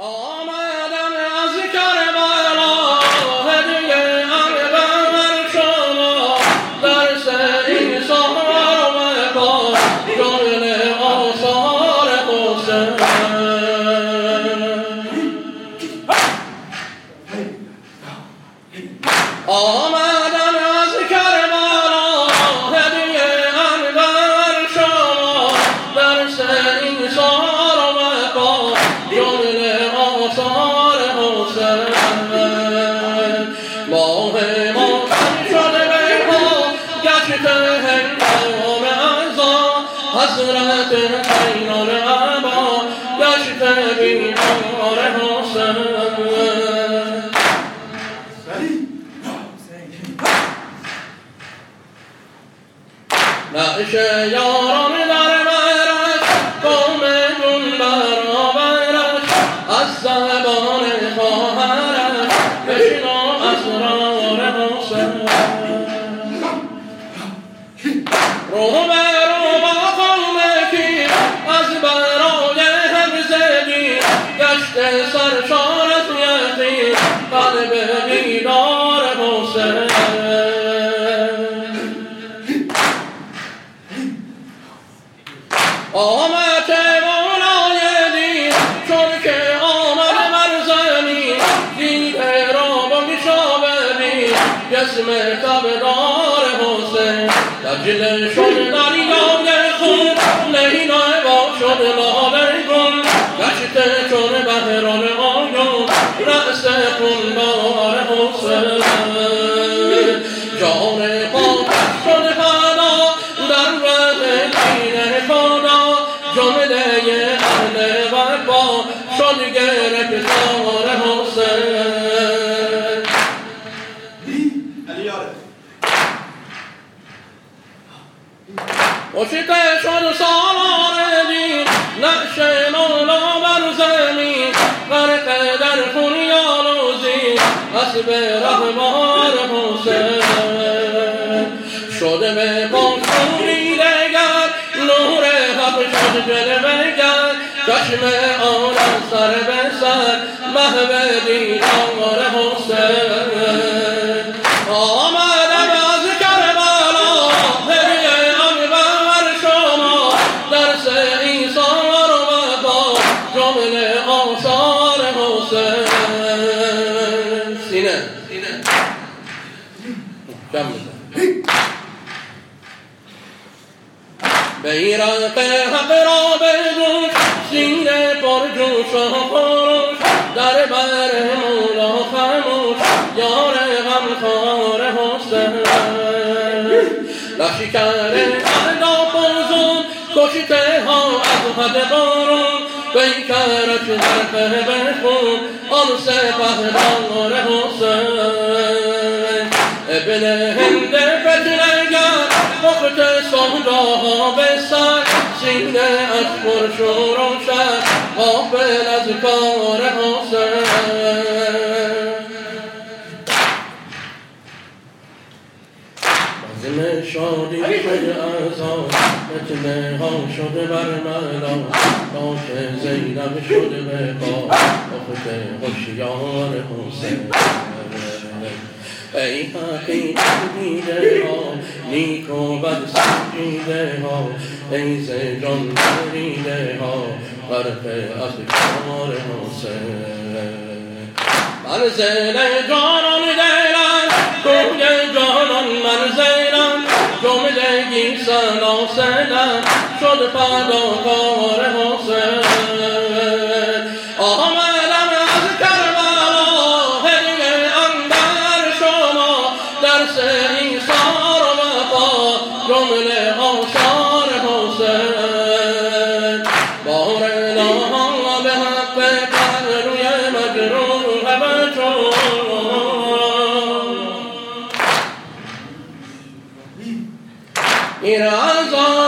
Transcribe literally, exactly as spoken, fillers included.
آمدم از کربلا هدیه بر شما درس عیسی و پاک جان آثار حسین. آمدم از کربلا هدیه بر شما درس عیسی و پاک جان آثار حسین. ماه ما شده به ما گشت هنگام عزا حضرت خیران عبا گشت بیمار حسین. نعش یاران در برش قوم دون برابرش از زبان خواهرش بشنو اسرار حسین. رو به رو با قوم کی از برای همزگی گشت سرشار از یقین قلب بیدار حسین. آمد که مولای دین چون که آمد بر زمین دیده را بگشا ببین جسم تبدار حسین. دجل شد دریای خون لیلا با شد لاله گل گشت چون بحران آیون رأس خونبار حسین. جان پاک شد فدا در ره دین خدا جمله اهل وفا شد گرفتار حسین. مشته شد سالار دین نقش مولا بر زمین غرق در خون یالوزی حسب رهبار حسین. شده به پاسونی دگر نور حق شد جلوه گر چشم آن سر به سر محو دیدار حسین. آمدم از کربلا هدیه بر شما درس عیسی و پاک جمله آثار حسین. سینه جمع بزن بیرق حق را بجوش سینه پر جوش و خروش در بر مولا خموش یار غمخوار حسین. لشکر اهدا فوزون کشته ها از حد بارون بیکرش در بخون آن سپهدار حسین. ابن هند فتنگر وقت سوداها به سر سینه از پرشور و شر غافل از کار حسین. عزم شادی شده ازاد فتنه ها شده بر ملا لاش زینب شده به پا وقت هوشیار حسین. ای حقیقت دیده ها نیک و بد سنجیده ها ای زجان بریده ها غرق از کار حسین. منزل جانان دلم کوی جانان منزلم جملگی سلاسلم شد فداکار حسین. آمدم از کربلا هدیه بر شما درس عیسی و پاک جمله آثار حسین. بار الها به حق پهلوی مجروح بچون این عزا